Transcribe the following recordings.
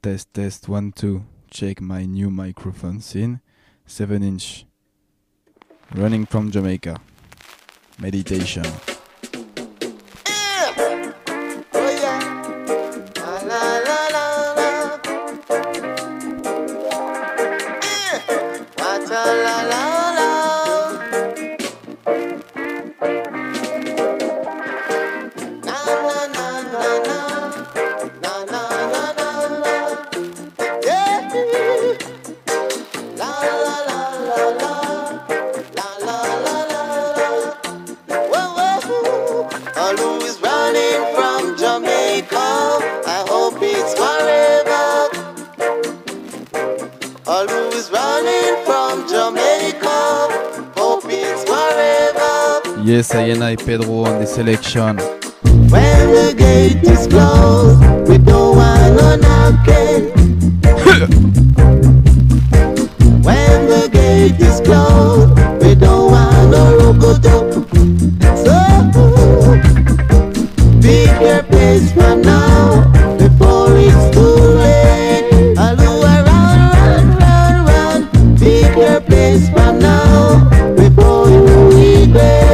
Test, test, 1, 2. Check my new microphone scene. 7-inch. Running from Jamaica. Meditation. Yes, I Pedro on the selection. When the gate is closed, we don't want no knocking. When the gate is closed, we don't want no rokoto. So, pick your place for now, before it's too late. Aloo around, run, run, run. Pick your place for now, before you regret.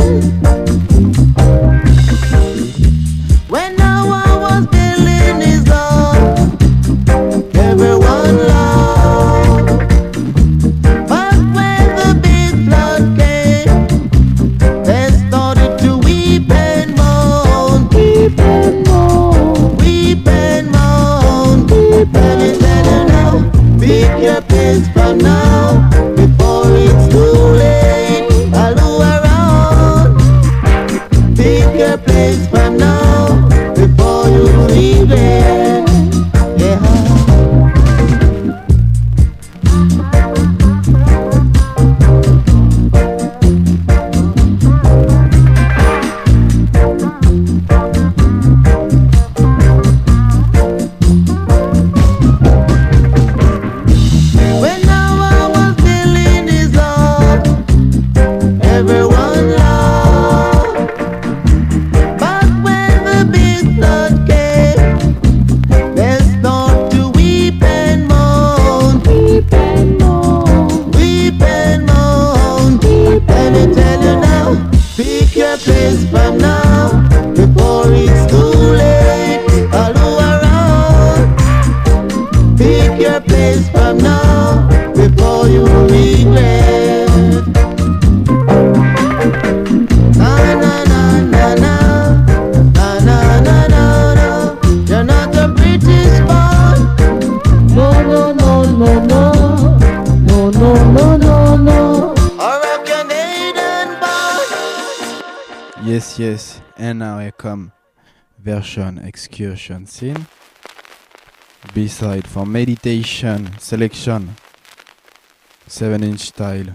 Yes, and now I come version excursion scene. B-side for meditation selection. 7-inch style.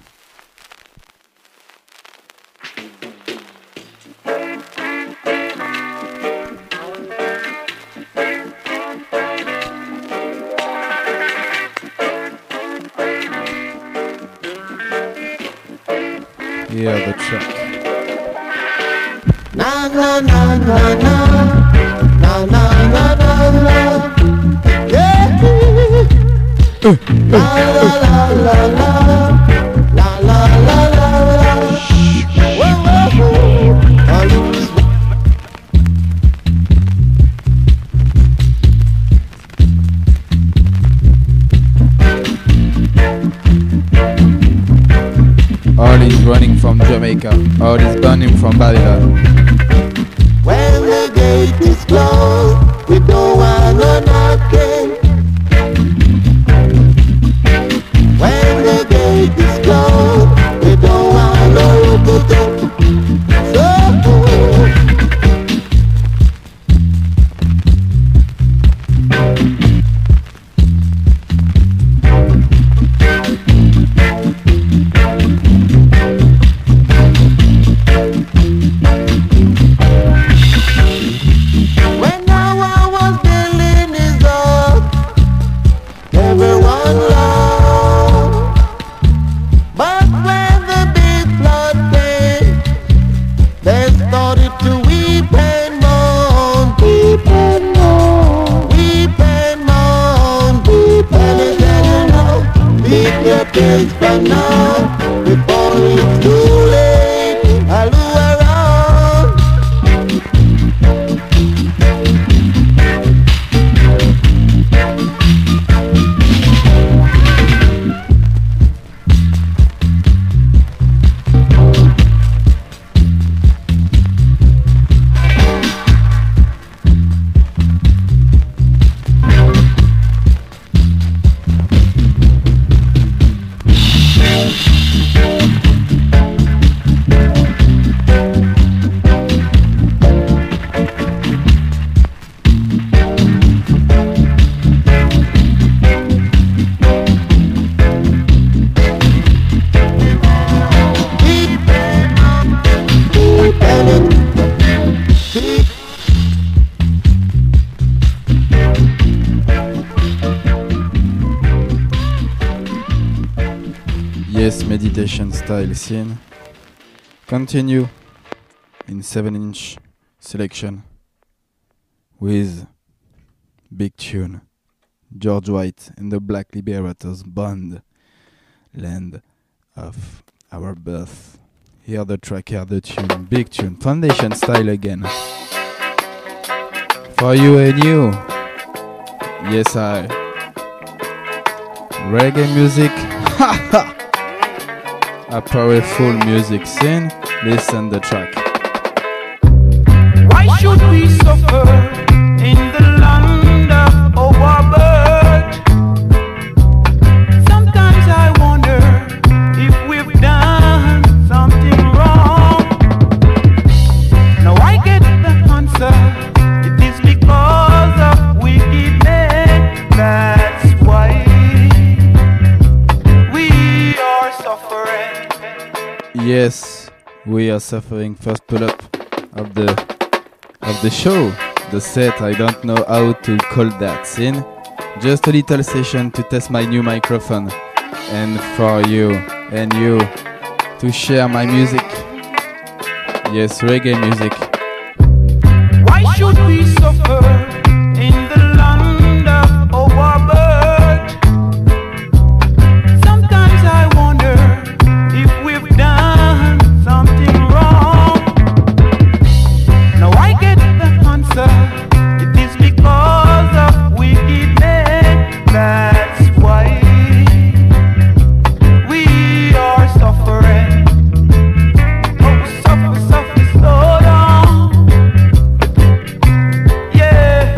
Hear the track. Na na na na na na na na na na. Yeah. La la la la la la la la la. Whoa whoa. I lose. All is running from Jamaica. All is burning from Babylon. When the gate is closed, we don't want no knocking. When the gate is closed, we don't want no rokoto. When I was building his door, place for now before it's too late. I'll do around. Yes, meditation style scene. Continue in 7-inch selection with big tune. George White and the Black Liberators Band, Land of Our Birth. Hear the track, hear the tune, big tune. Foundation style again. For you and you. Yes, I. Reggae music. Ha ha! A powerful music scene. Listen the track. Why should we suffer in the land of our birth? Sometimes I wonder if we've done something wrong. Now I get the answer. It is because of wickedness. That's why we are suffering. Yes, we are suffering. First pull up of the show, the set. I don't know how to call that scene. Just a little session to test my new microphone, and for you and you to share my music. Yes, reggae music. Why should we suffer in the land of our birth? Sometimes I wonder if we've done something wrong. Now I get the answer. It is because of wickedness. That's why we are suffering. Oh, suffer, suffer, so long. Yeah.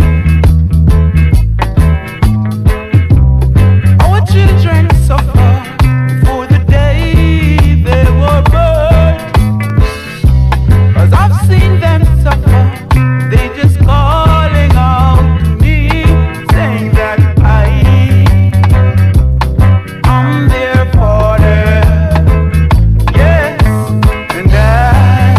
Our children suffer for the day they were born. 'Cause I've seen them suffer. They just calling out to me, saying that I'm their father. Yes, and I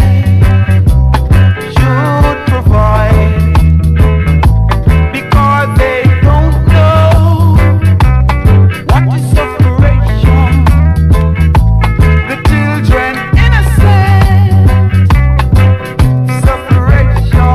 should provide, because they don't know what is separation. The children innocent separation.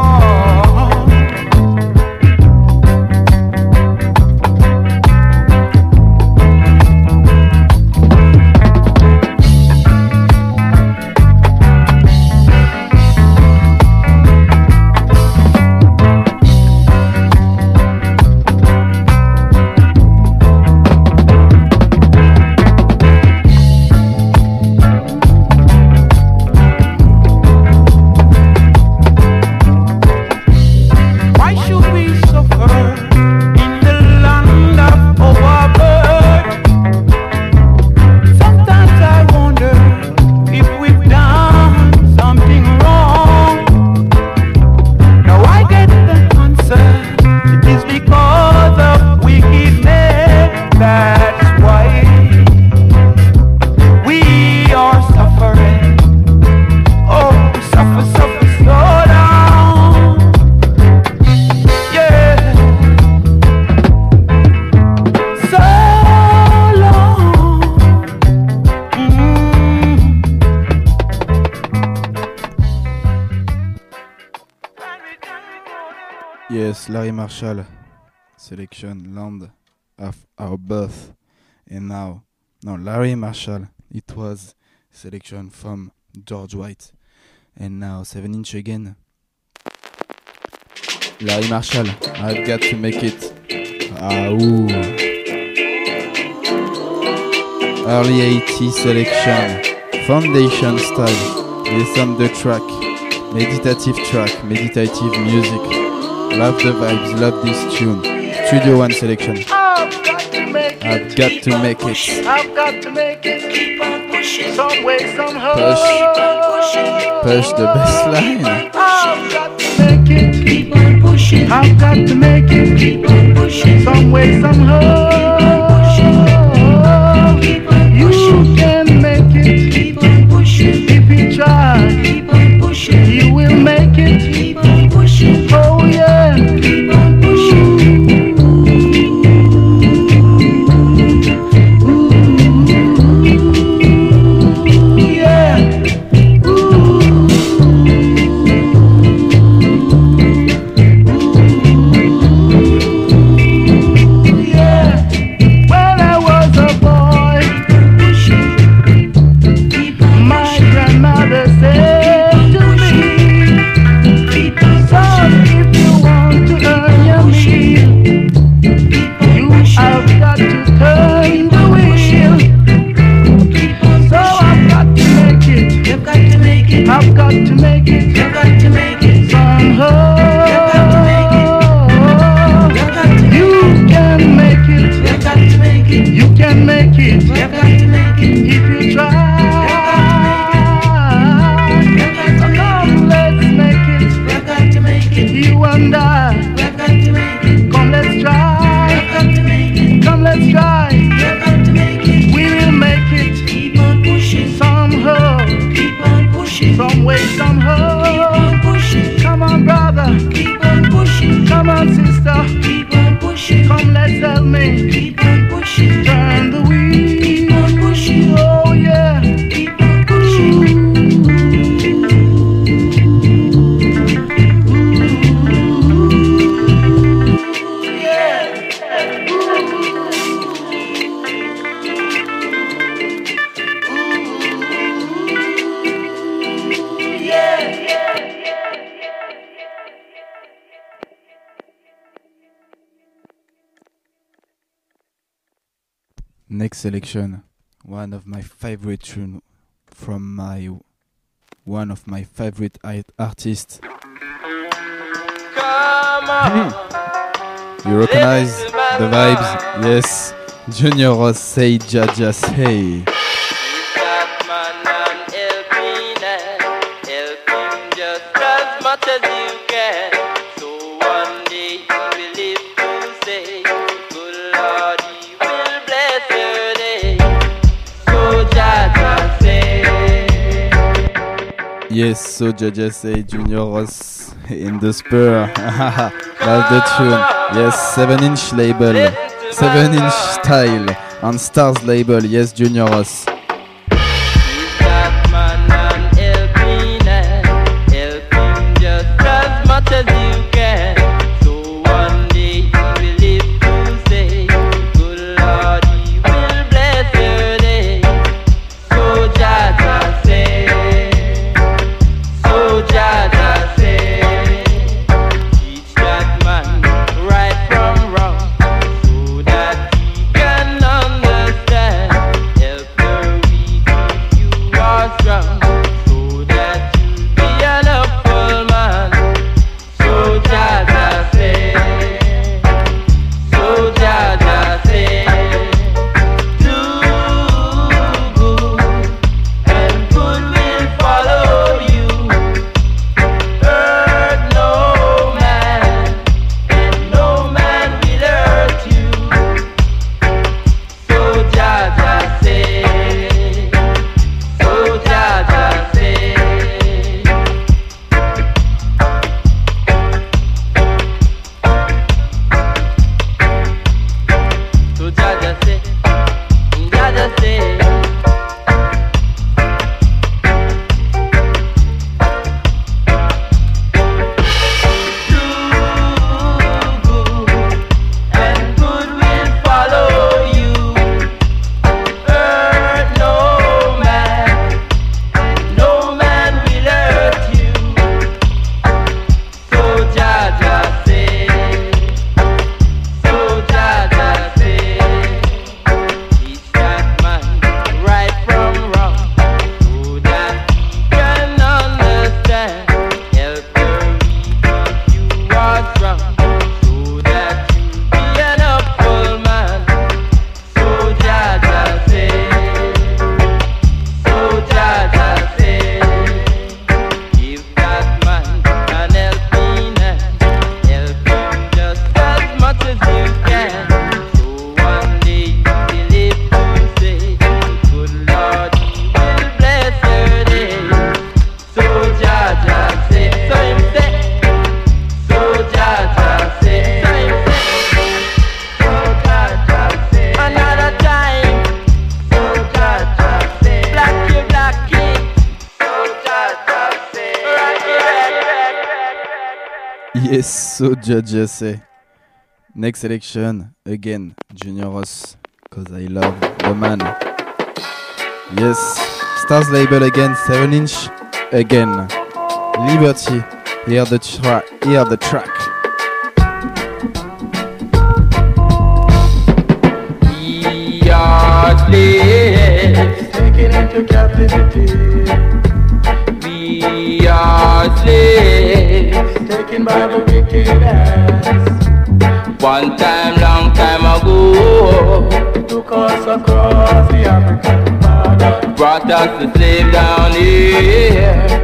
Why should we suffer in the land of our birth? Sometimes I wonder if we've done something wrong. Now I get the answer. It is because of wickedness. That's why we are suffering. Oh, we suffer, suffer, slow down. Yeah. So long. Yes, Larry Marshall selection, Land of Our Birth. And now No, Larry Marshall. It was selection from George White. And now 7-inch again. Larry Marshall, I've got to make it. Ah, ooh. Early 80s selection. Foundation style. Listen the track. Meditative track. Meditative music. Love the vibes. Love this tune. Studio One selection. I've got to make it. I've got to make it. Keep on pushing. Some way, somehow. Push the bass line. I've got to make it. Keep on pushing. I've got to make it. Keep on pushing. Some way, somehow. Keep on pushing. You can make it. Keep on pushing. If you try. Keep on pushing. You will make it. Keep on pushing. Oh yeah. Keep on pushing. I've got to make it. You've got to make it somehow. You've got to make it. You've got to make it. You can make it. You've got to make it. You can make it. You've got to make it. If you try. You've got to make it. You've got to make it. Come, let's make it. You've got to make it. You and I. You've got to make it. Come, let's try. You've got to make it. Come, let's try. You've got to make it. We will make it. Keep on pushing somehow. Keep on pushing. Some way, somehow. Keep on pushing. Come on, brother. Keep on pushing. Come on, sister. Keep on pushing. Come, let's help me. Keep on pushing. Turn the wheel. Keep on pushing. Oh yeah. Keep on pushing. Next selection, one of my favorite tune from one of my favorite artists. Come on. You recognize the vibes? Yes. Junior Ross, say Jaja, say. That man and help me now. Help him just as much as you can. So one day you will live to say, good Lord, he will bless your day. So Jaja say. Yes, so Jaja, say Junior Ross in the spur. Love the tune. Yes, 7-inch label, 7-inch style on Stars label. Yes, Junior Ross. That man and help me now. Help him just as much as you can. So one day he will live to say, good Lord, he will bless your day. So Jaja say, so Jaja say, teach that man right from wrong, so that he can understand. Help the Yes, so judges say. Next selection, again, Junior Ross, cause I love the man. Yes, Stars label again, 7-inch, again. Liberty, hear the track. We are slaves, taken into captivity. We are slaves, taken by the wicked hands. One time, long time ago, took us across the African border, brought us to slave down here.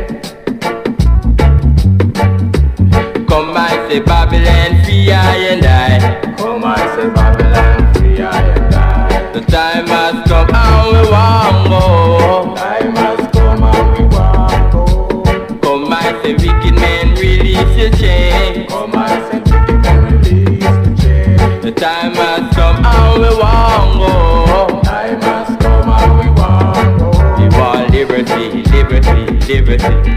Come I say Babylon, free I and I. Come I say Babylon, free I and I. The time has come and we want go. Time has come and we want go. Come I say wicked men, release your chain. Come I say wicked men, release the chain. The time has come and we want go. Time has come and we want go. We want liberty, liberty, liberty.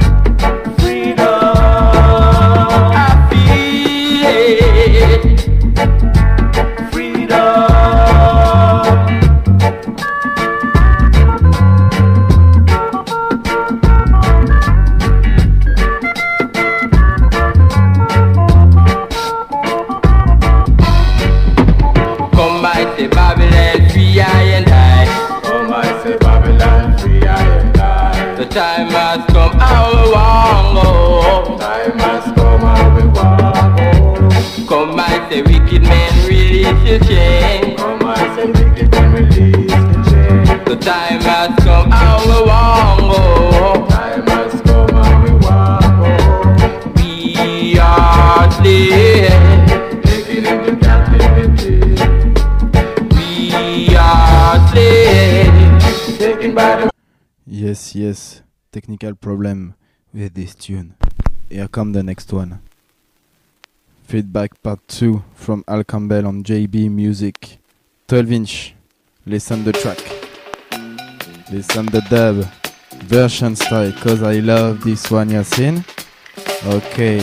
Time has come and we want go. Time has come and we want go. Come I say wicked men, release your chain. Come I say wicked men, release the chain. The time has come and we want go. Time has come and we want go. We are slaves, taken into captivity. We are slaves, taken by the. Yes, technical problem with this tune. Here come the next one. Feedback part 2 from Al Campbell on JB Music. 12-inch. Listen the track. Listen the dub. Version style, cause I love this one, Yasin. Okay.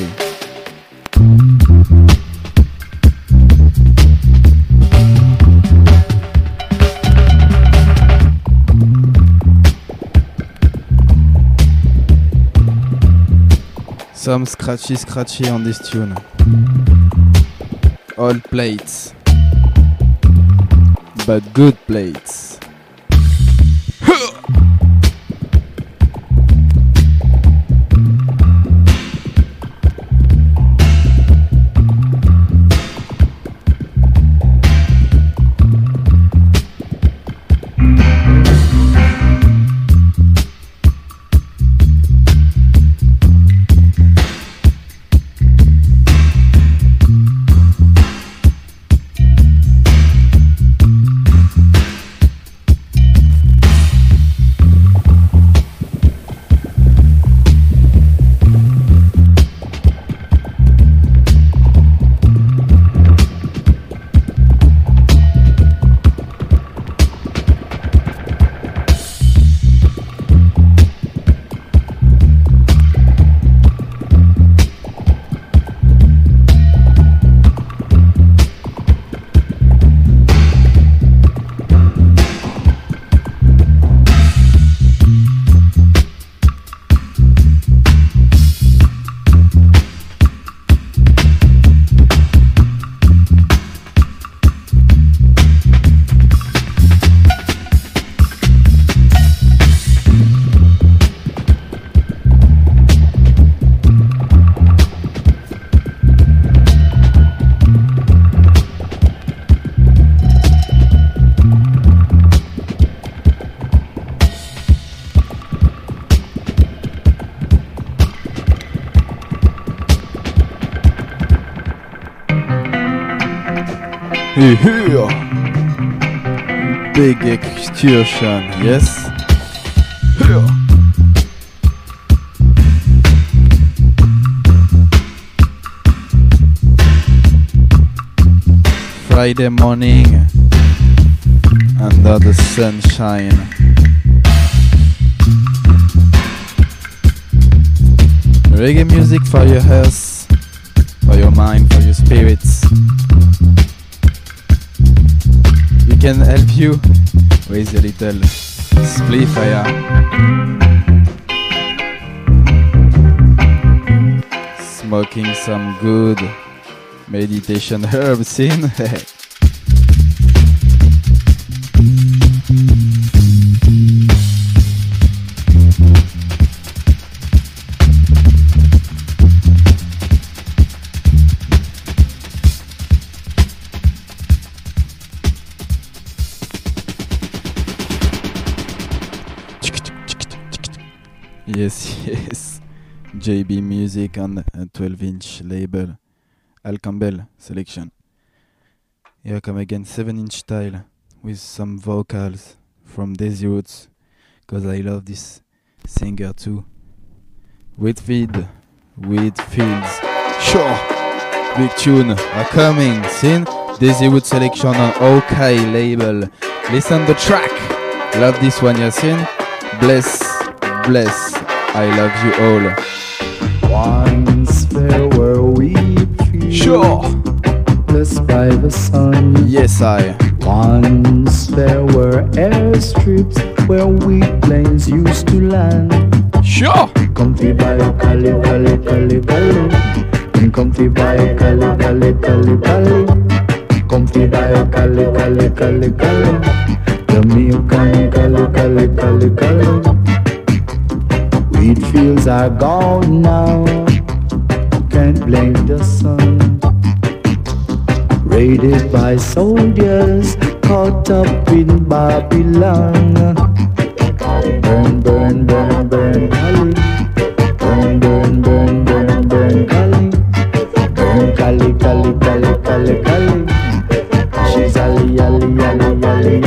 Some scratchy on this tune. All plates, but good plates. Here. Big excursion, yes? Here. Friday morning under the sunshine. Reggae music for your ears, for your mind, for your spirits. We can help you with a little split fire. Smoking some good meditation herbs in. Yes. JB Music on a 12-inch label. Al Campbell selection. Here come again 7-inch style with some vocals from Daisy Roots, cause I love this singer too. Whitfield. Sure. Big tune are coming soon. Daisy Roots selection on OK label. Listen the track. Love this one, Yasin. Bless. I love you all. Once there were wheat fields, Sure. blessed by the sun. Yes, I. Once there were airstrips where wheat planes used to land. Sure. Comfy by Cali. And comfy by Cali. Comfy by Cali. Jamaican Cali. Wheat fields are gone now, can't blame the sun. Raided by soldiers, caught up in Babylon. Burn, Cali. Burn, Cali. Burn, Cali. She's Ali.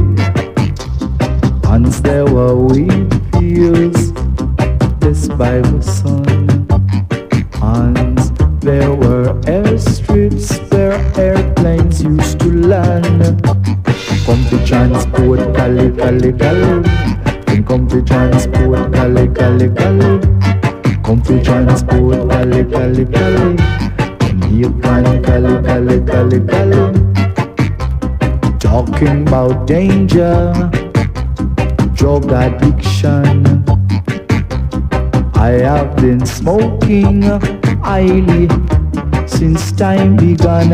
Once there were wheat fields, blessed by the sun. Once there were airstrips where airplanes used to land. Come to transport Cali. And come to transport Cali. Come to transport Cali. Jamaican Cali. Talking about danger, drug addiction. I have been smoking highly since time began.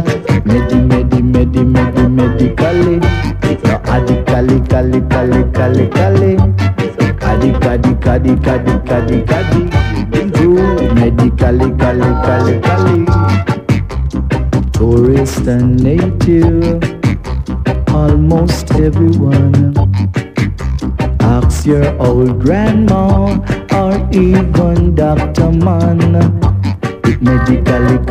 Medically. If no addically. Cadi. Improve medically. Tourist and native, almost everyone. Ask your old grandma or even Dr. Man. Medically.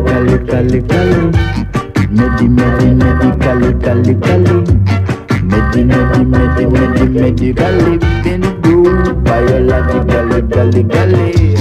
Medically been proved biologically.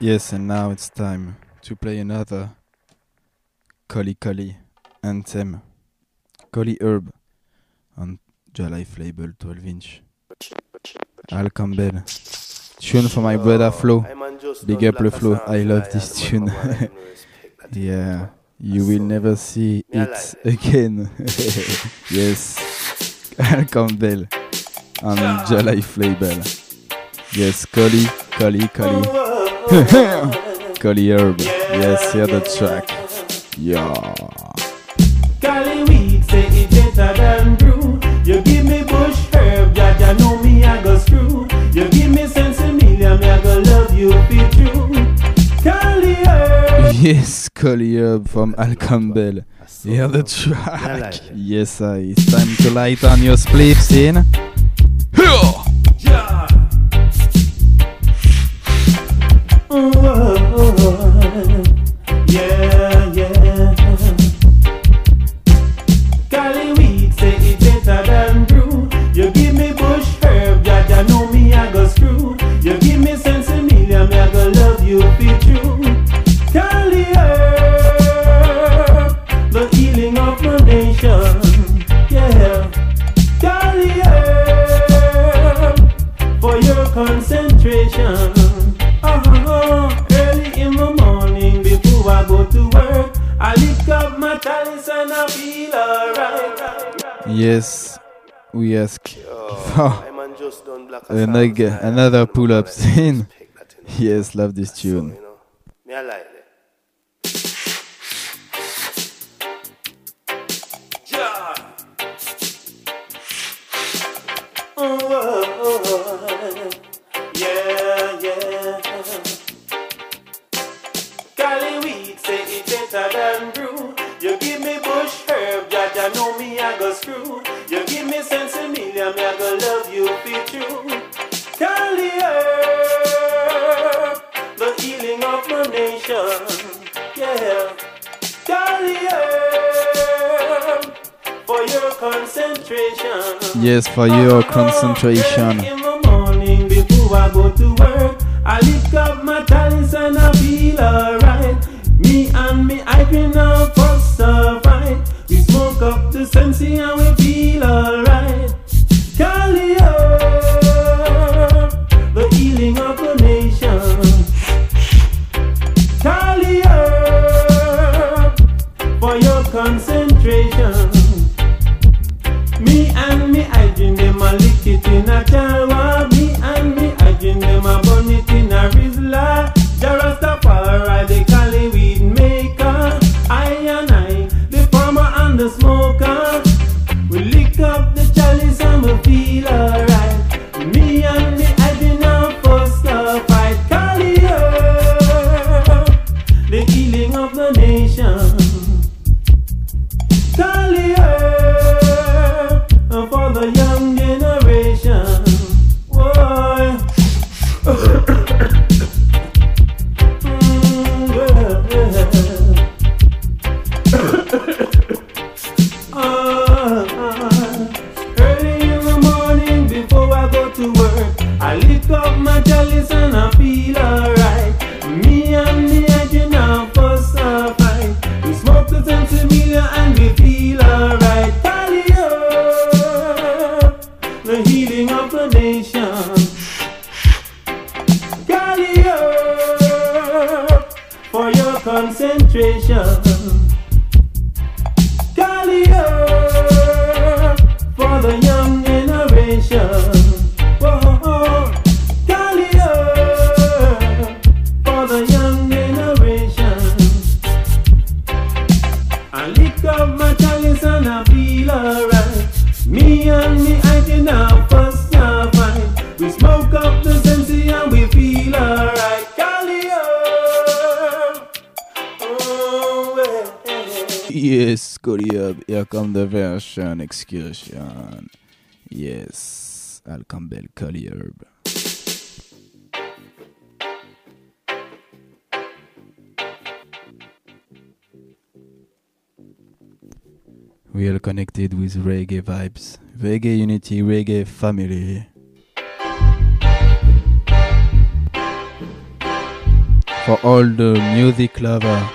Yes, and now it's time to play another Collie Collie anthem. Collie Herb on Jalife label 12-inch. Al Campbell. Tune for my brother Flo. Big up le Flo. I love this tune. Yeah, you will never see it again. Yes. Al Campbell on Jalife label. Yes, Collie, Collie, Collie. Collie Herb. Yes, hear the track. Yeah. Cali weed say it better than brew. You give me bush herb, Jaja know me I go screw. You give me sensimilia, me I go love you be true. Cali herb. Yes, Collie Herb from Al Campbell. Hear the track. Yes, it's time to light on your spliffs in. Ja. Yeah, yeah. Cali weed say it better than brew. You give me bush herb, Jaja know me I go screw. You give me sensimilia, me I go love you be true. Cali herb, the healing of the nation. Yeah, Cali herb, for your concentration. Early in the morning before I go to work, I lift up my talents and I feel alright. Yes, we ask for another pull-up scene. Yes, love this tune. Me I like it. Yeah, yeah. Cali weed say it better than brew. You give me bush herb, Jaja know me I go screw. You give me sensimilia, me I go love you be true. Cali herb, the healing of the nation. Yeah, Cali herb, for your concentration. Yes, for your concentration. In the morning before I go to work, I lift up my talents and I feel alright. Me and me, I been a first fight. We smoke up the sensi and we feel alright. Cali herb, the healing of the nation. Cali herb, for your concentration. Me and me, I drink them a lick it in a chalwa. Me and me, I drink them a bun it in a rizla. Jarastafari, the Cali weed maker. I and I, the farmer and the smoker. We lick up the chalice and we feel alright. Me and me, I drink a first fight. Cali herb, the healing of the nation. Cali herb, for the young generation. Why? Early in the morning before I go to work, I lift up my chalice and I feel alright. Me and the engine are first fight. We smoke the sensimilia and we feel alright. Cali herb, the healing of the nation. Cali herb, for your concentration. Cali herb, for the young generation. Whoa, Cali herb, for the young generation. I lick up my chalice and I feel alright. Me and me, I can have first fight. We smoke up the sensi and we feel alright. Cali herb, oh, Yes, Collie Herb. Here come the version excursion. Yes, Al Campbell, Collie Herb. We are connected with reggae vibes, reggae unity, reggae family. For all the music lover.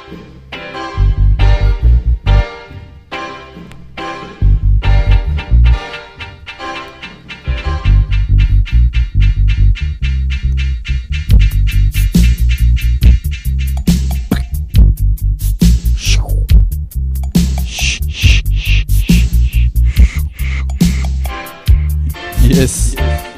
Yes.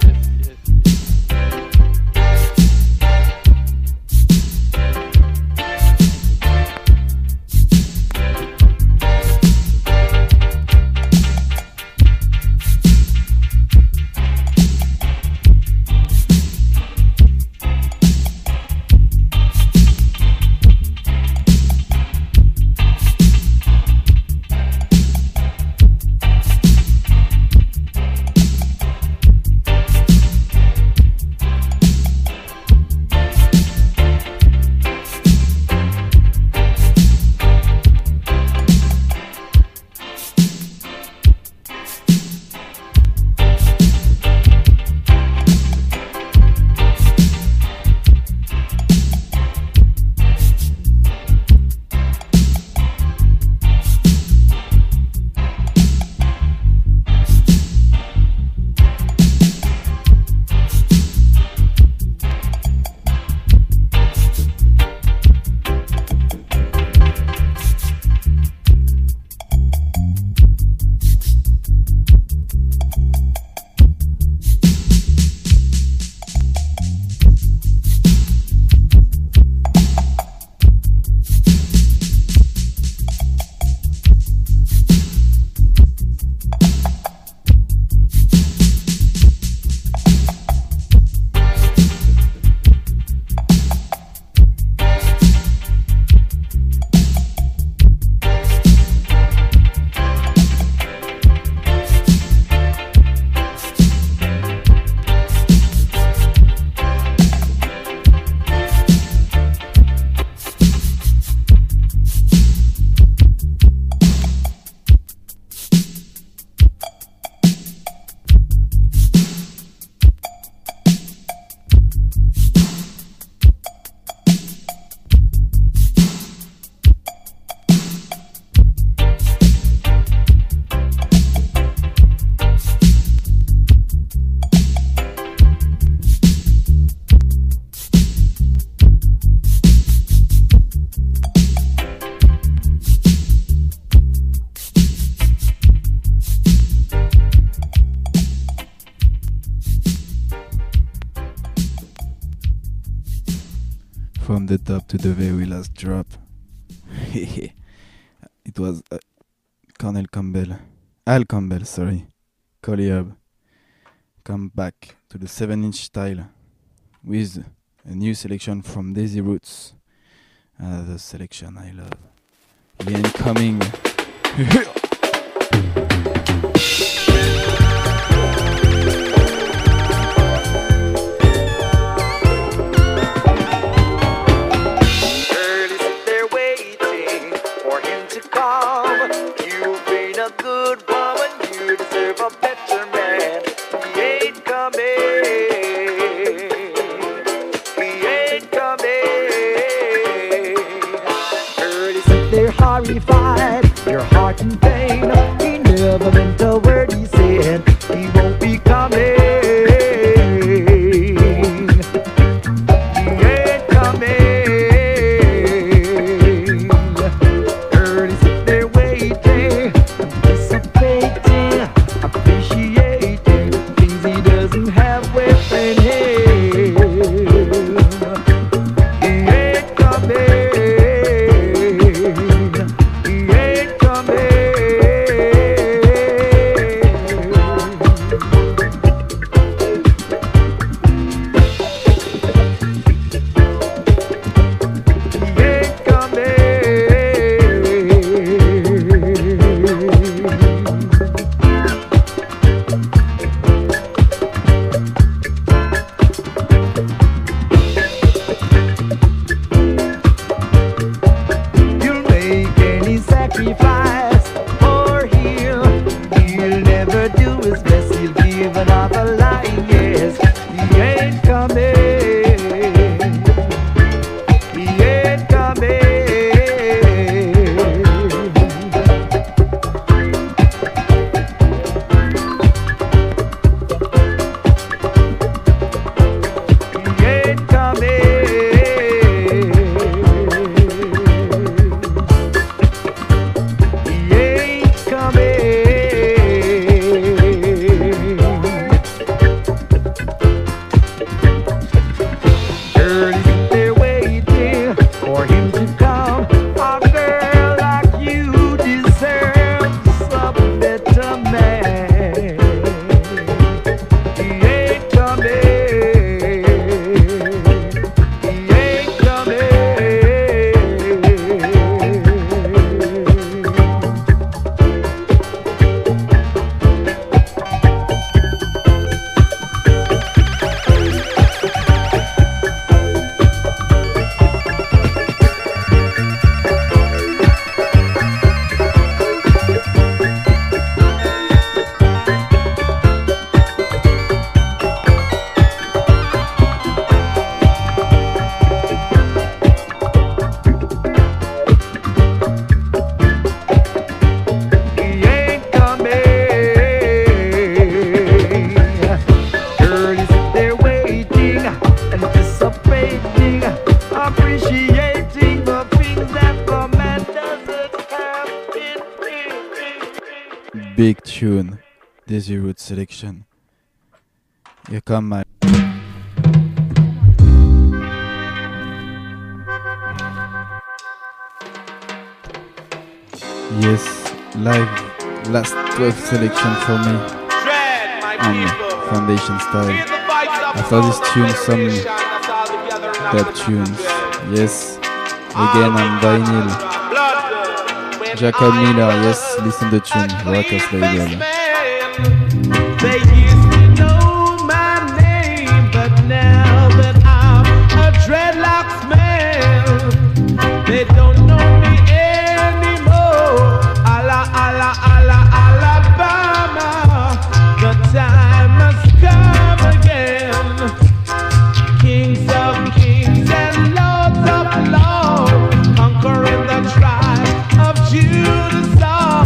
From the top to the very last drop. It was Cornel Campbell. Al Campbell, sorry. Collier. Come back to the 7-inch style with a new selection from Daisy Roots. Another selection I love. The Incoming. Horrified, your heart in pain. He never meant a word he said. He won't be coming. He ain't coming. Early sit there waiting, anticipating. big tune. Desi Root selection. Here come my. Yes, live last 12 selection for me on Foundation Style. After this tune, some dub tunes. Yes, again on vinyl. Jacob Miller, yes, listen to the tune, Rockers label. They used to know my name, but now that I'm a dreadlocks man, they don't know me anymore. Alabama, the time must come again. Kings of kings and lords of lords, conquering the tribe of Judah.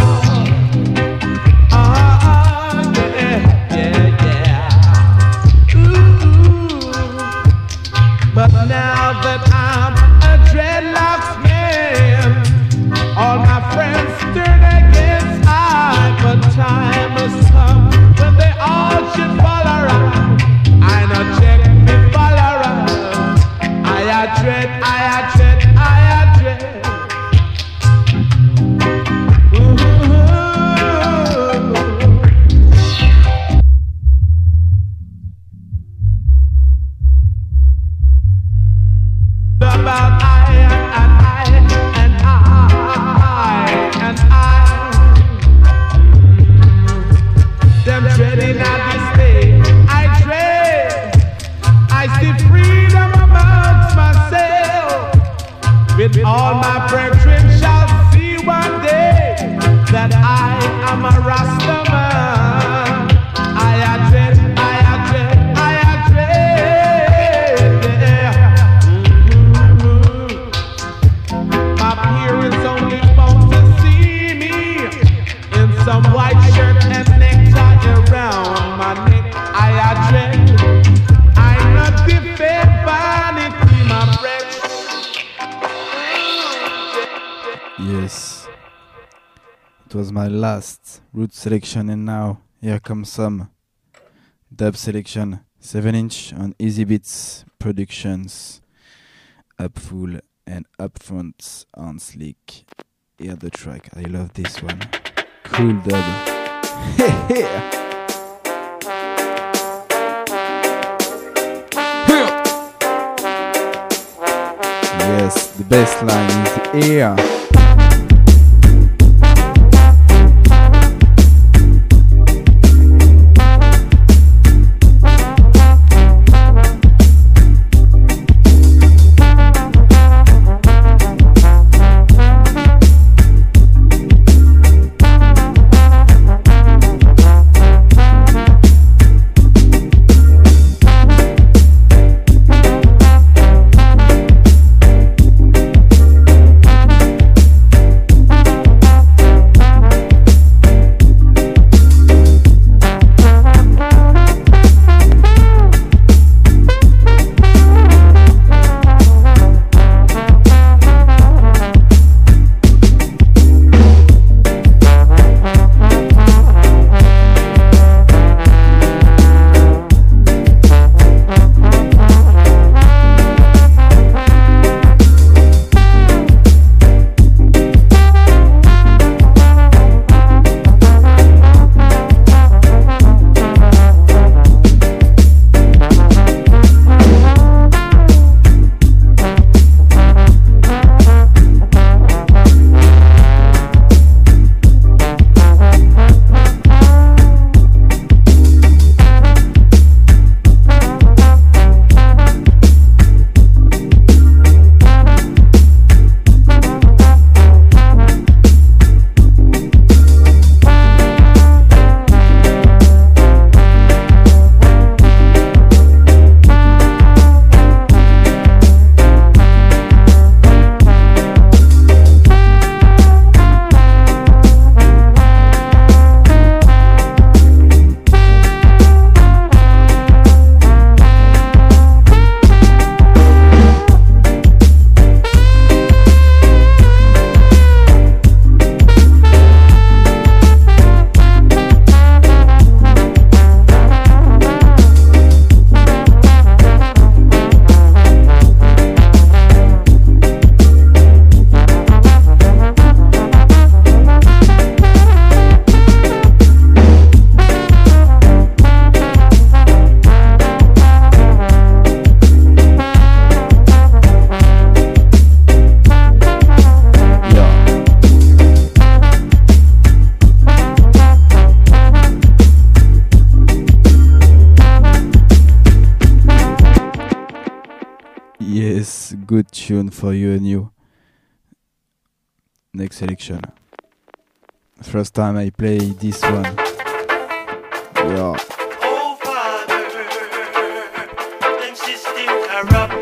But now that I'm a dreadlocks man, all my friends turn against I. But time has come when they all should fall around. I not check me fall around. I dread. About I them dreading at this day. I dread. I see freedom amongst myself. With all my brethren shall see one day that I am a Rasta man. I dread. Some white shirt and necktie around my neck. I dread. I'm not defend vanity, my friend. Yes, it was my last root selection, and now here comes some dub selection. 7-inch on Easy Beats Productions. Up full and up front on Slick. Hear the track. I love this one. Cool dub. Yes, the bass line is here. good tune for you and you. Next selection. First time I play this one. Yeah. Oh, Father, them system corrupt.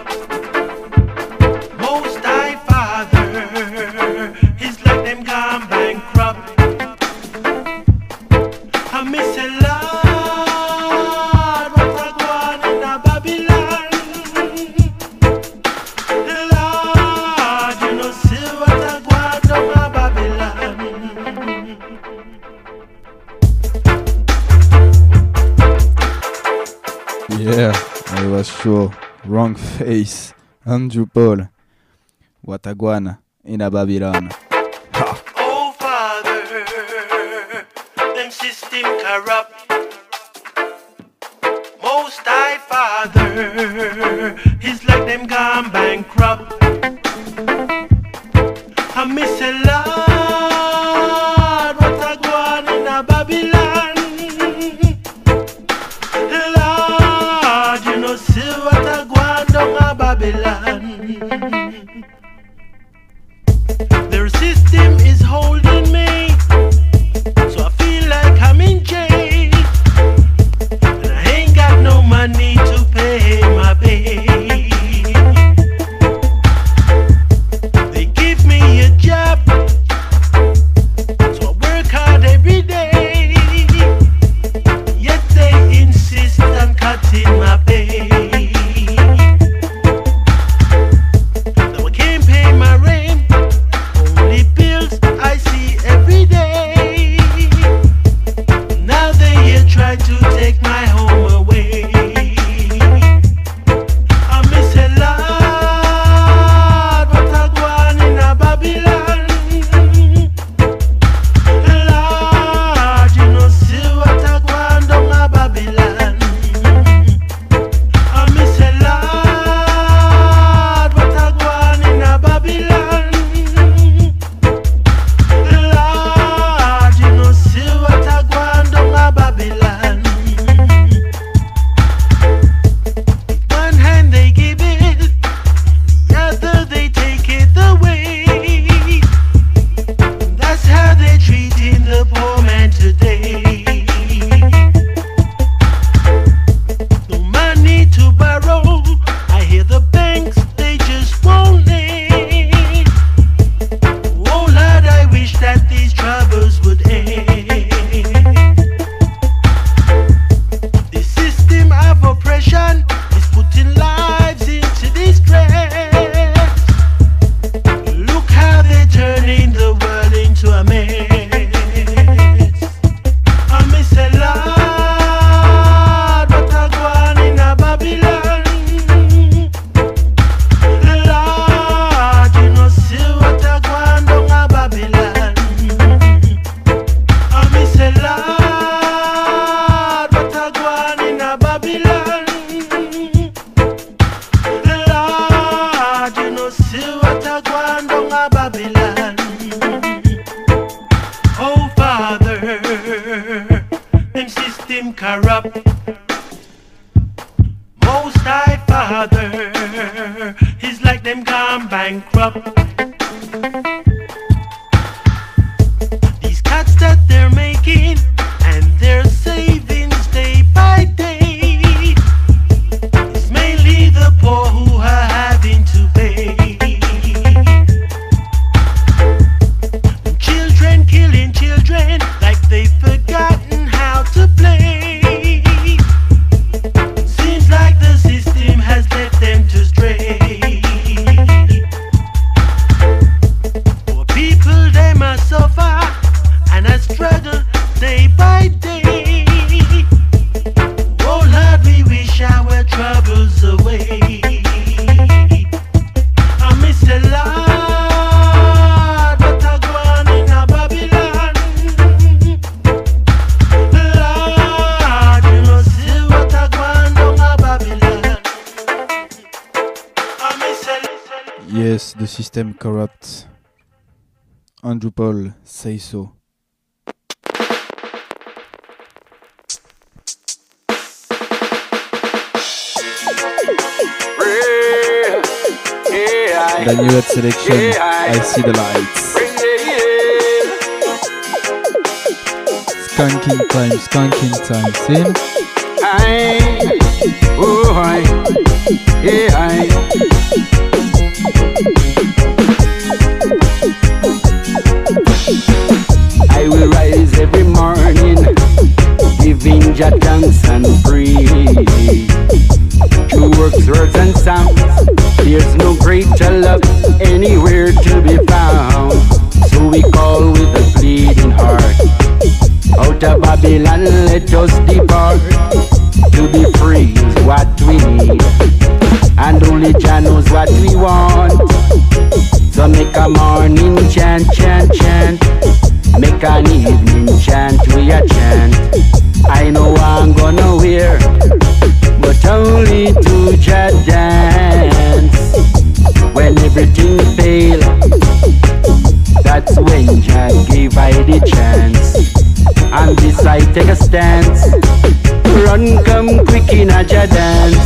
Most High Father, it's like them gone bankrupt. I miss a lot, what I go on in a Babylon. Lord, you know, see what I go on down a Babylon. Yeah, I was sure. Wrong face. Andrew Paul. Wataguana in a Babylon. Ha. Oh, Father, them system corrupt. Most High Father, it's like them gone bankrupt. I miss a lot, what I go on in a Babylon. Lord, you know, see what I go on down a Babylon. Their system is holding me, so I feel like I'm in jail. And I ain't got no money to pay my bill. They give me a job, so I work hard every day. Yet they insist on cutting my pay. Now I can't pay my rent, only bills I see every day. Now they here try to take my home away. I miss a lot, what I go on in a Babylon. Lord, you know, see what I go on down a Babylon. I miss a lot, what I go on in a Babylon. Lord, you know, see what I go on down a Babylon. One hand they give it, the other they take it away. That's how they're treating the poor man today. No money to borrow, I hear the banks, they just won't lend. Oh Lord, I wish that these troubles would end. The system of oppression is putting lives into distress. Look how they're turning the world into a mess. I miss a lot, what I go on in a Babylon. Lord, you know, see what I go on down a Babylon. I miss a lot, what I go on in a Babylon. Lord, you know, see what I go on down a Babylon. Oh, Father, them system corrupt. Most High Father, it's like them gone bankrupt. These cuts that they're making and their savings day by day, it's mainly the poor who are having to pay. Children killing children like they've forgotten how to play. Seems like the system has led them to stray. Poor people, they must suffer and I struggle day by day. Oh Lord, we wish our troubles away. I miss a lot, but I go on in a Babylon. Lord, you know, see what I go on down a Babylon. I miss a Yes, the system corrupts. Andrew Paul, say so. Real The new Ed selection, I see the lights. Skanking time, sin. Oh, hi. Yeah, hi. I will rise every morning, giving Jah thanks and praise. Through works, words, and sounds, there's no greater love anywhere to be found. So we call with a bleeding heart, out of Babylon let us depart. To be free is what we need, and only Jah knows what we want. So make a morning chant, chant, chant. Make an evening chant, we a chant. I know I'm gonna wear, but only to Jah dance. When everything fail, that's when Jah gave I the chance. And this I take a stance. Run, come quick in a Jah dance.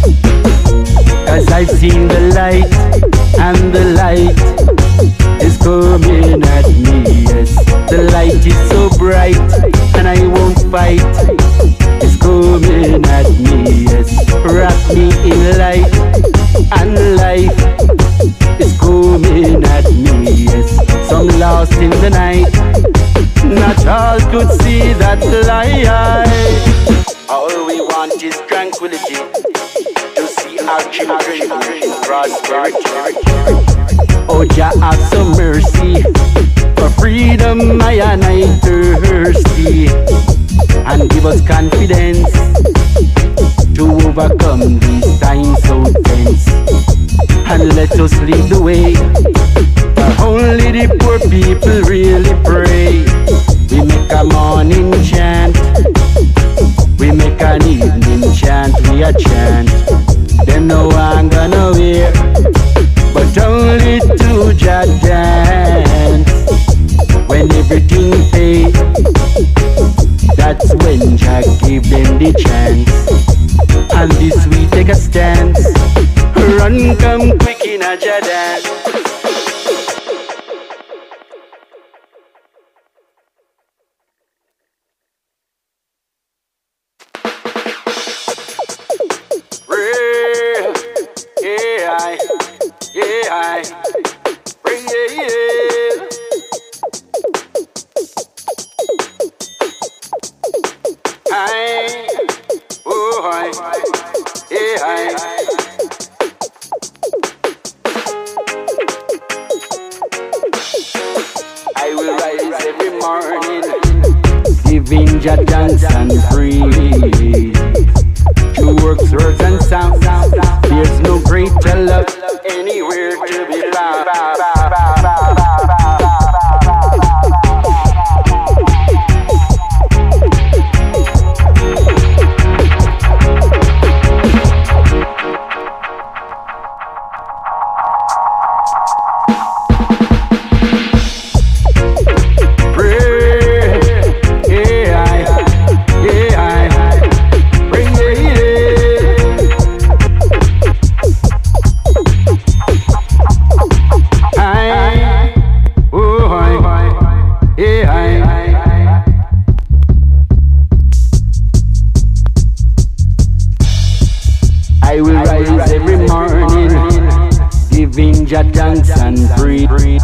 Cause I've seen the light, and the light is coming at me, yes. The light is so bright, and I won't fight. It's coming at me, yes. Wrap me in light, and life is coming at me, yes. Some lost in the night, not all could see that light. All we want is tranquility, to see our children in prosperity. Oh, Jah have some mercy, for freedom I and I thirsty, and give us confidence to overcome these times so tense. And let us lead the way, for only the poor people really pray. We make a morning chant, we make an evening chant, we a chant. Them know I'm gonna wear, but only to Jah dance. When everything fades, that's when Jah gave them the chance. And this we take a stance. Run, come quick in a Jah dance. I will rise every morning, giving Jah thanks and praise. Through works, words, and sounds, there's no greater love anywhere to be found. I will rise every morning, giving Jah thanks and praise.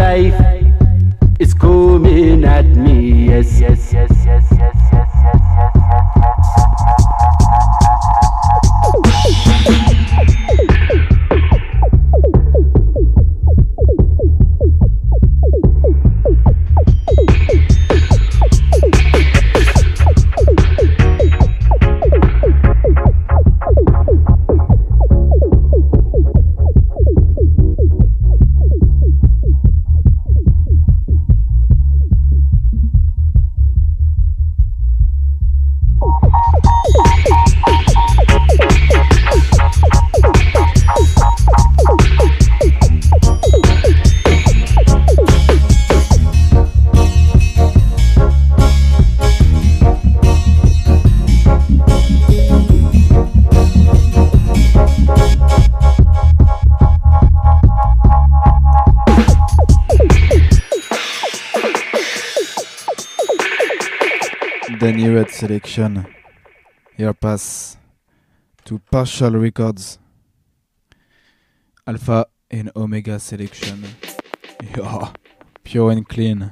life is coming at me. Yes, yes, yes, yes, yes, yes, yes, The new red selection. Here pass to Partial Records. Alpha and Omega selection. Yeah, pure and clean.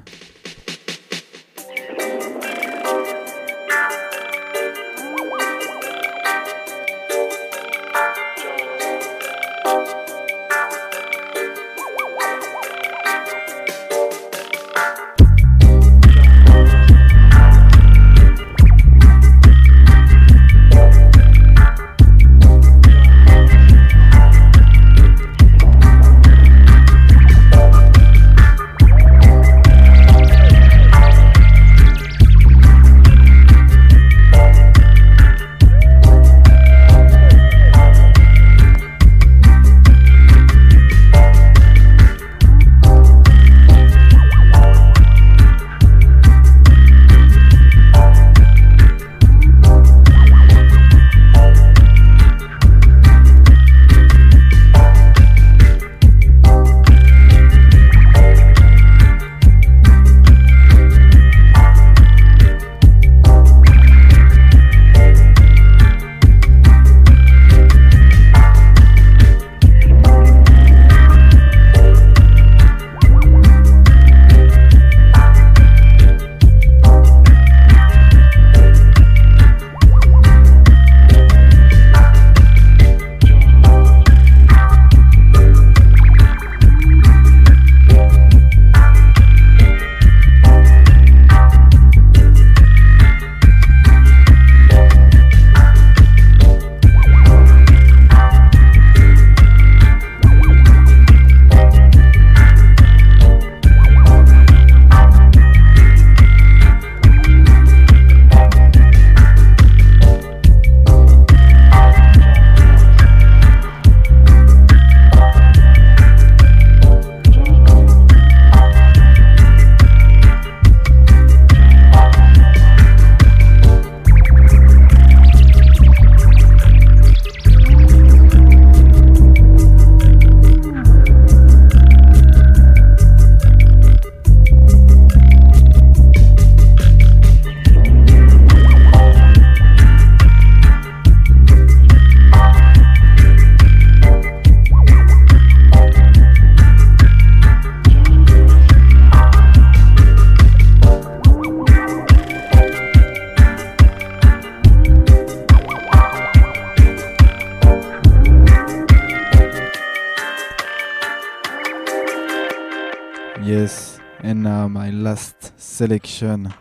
Yes, and now my last selection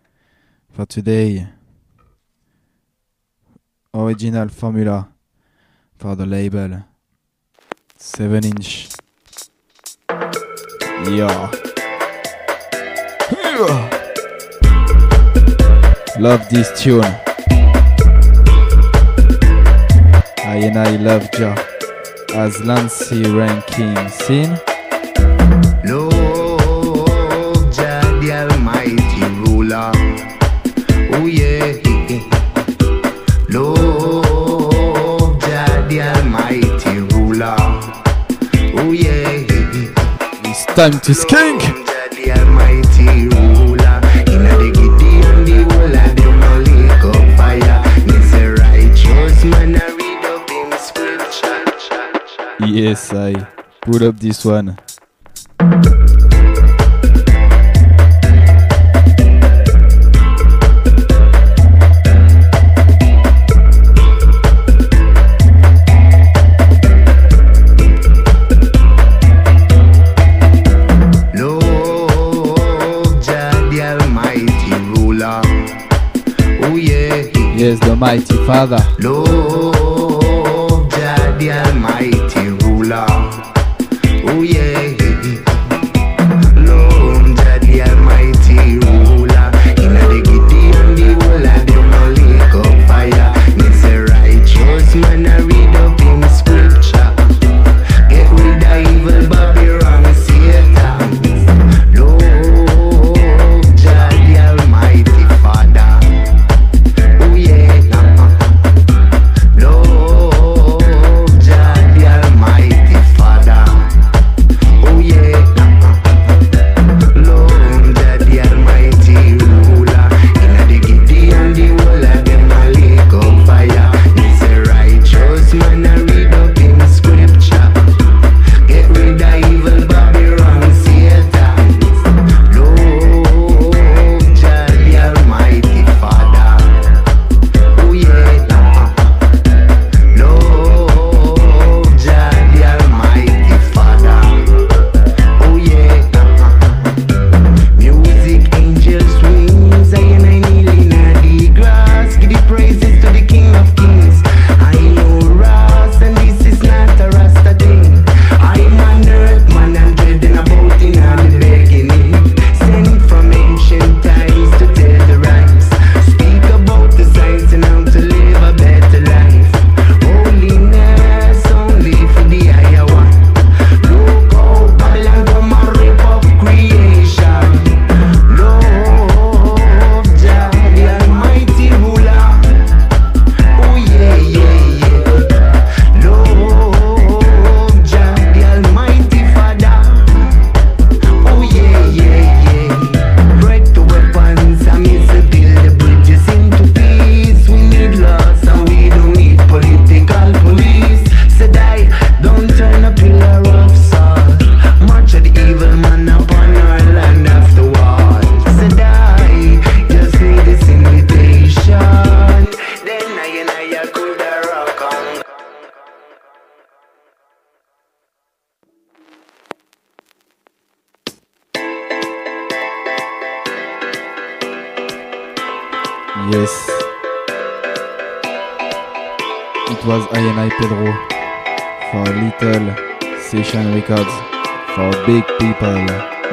for today. Original formula for the label 7-inch. Yeah. Love this tune. I love Ja as Lancy Ranking scene. Lord Jah the Almighty Ruler. Oh yeah. Lord Jah the Almighty Ruler. Oh yeah. It's time to skink. Jah the Almighty Ruler. Inna the Gideon the whole of them a lick up fire. He's a righteous man a read up in scripture. Yes, I pull up this one. Almighty Father. Love Jah the Almighty Ruler. Oh yeah. Love Jah the Almighty Ruler. Inna the Gideon the whole of them a lick up fire. Me say righteous man a read up in scripture. Get rid of evil Babylon Satan. Love Jah the Almighty Father. Oh yeah. Love Jah the Almighty Father. Oh yeah. Love Jah the Almighty Ruler. Inna the Gideon the whole of them a lick up fire. Me say righteous man a read up in scripture. Get rid of evil Babylon Satan. Love Jah the Almighty Father. Oh yeah. Love Jah the Almighty Father. Oh yeah. Music angels wings, I and I kneeling at the grass. Give the praises to the King of Kings. I know Ras, and this is not a Rasta thing. I'm an earth man and dreading about in the beginning. Sent from ancient times to tell the rhymes. Speak about the signs and how to live a better life. Holiness only for the higher one. Look out, Babylon come and rip up creation. Love Jah the Almighty Ruler. Oh yeah, yeah, yeah. Love Jah the Almighty Father. Oh yeah, yeah, yeah. Break the weapons and miss the build the bridges into peace. We need laws and we don't need political police. Said I, don't turn a pillar of salt. March of the evil man upon our land afterward. Said I, just need this invitation. Then I could rock on. Yes. It was I and I Pedro for Little Session Records for big people.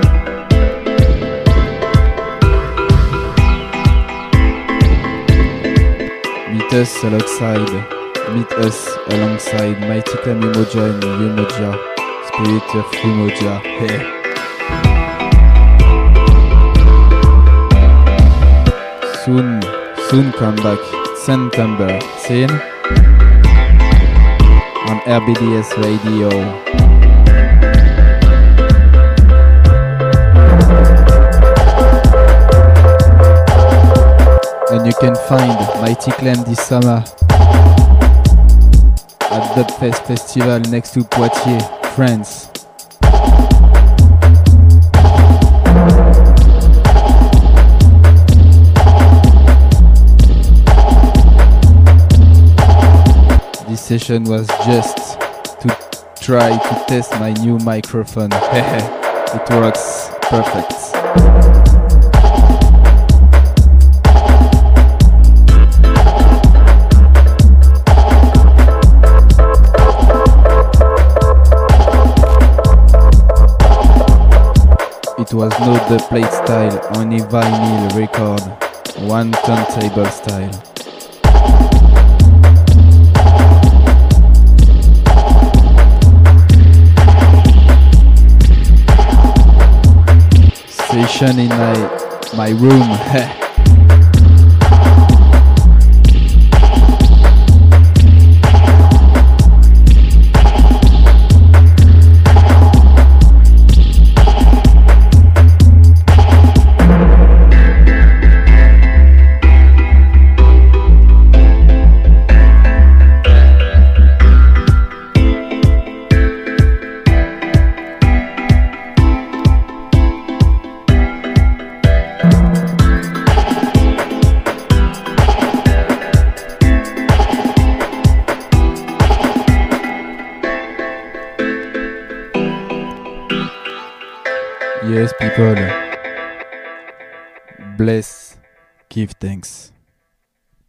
Meet us alongside Mighty Clan Umoja and Umoja, Spirit of Umoja. Hey. Soon come back, September, scene on RBDS Radio. And you can find Mighty Clan this summer at Dubfest Festival next to Poitiers, France. This session was just to try to test my new microphone. It works perfect. It was not the plate style, only vinyl record, one turntable style. Session in my room. Yes, people. Bless, give thanks.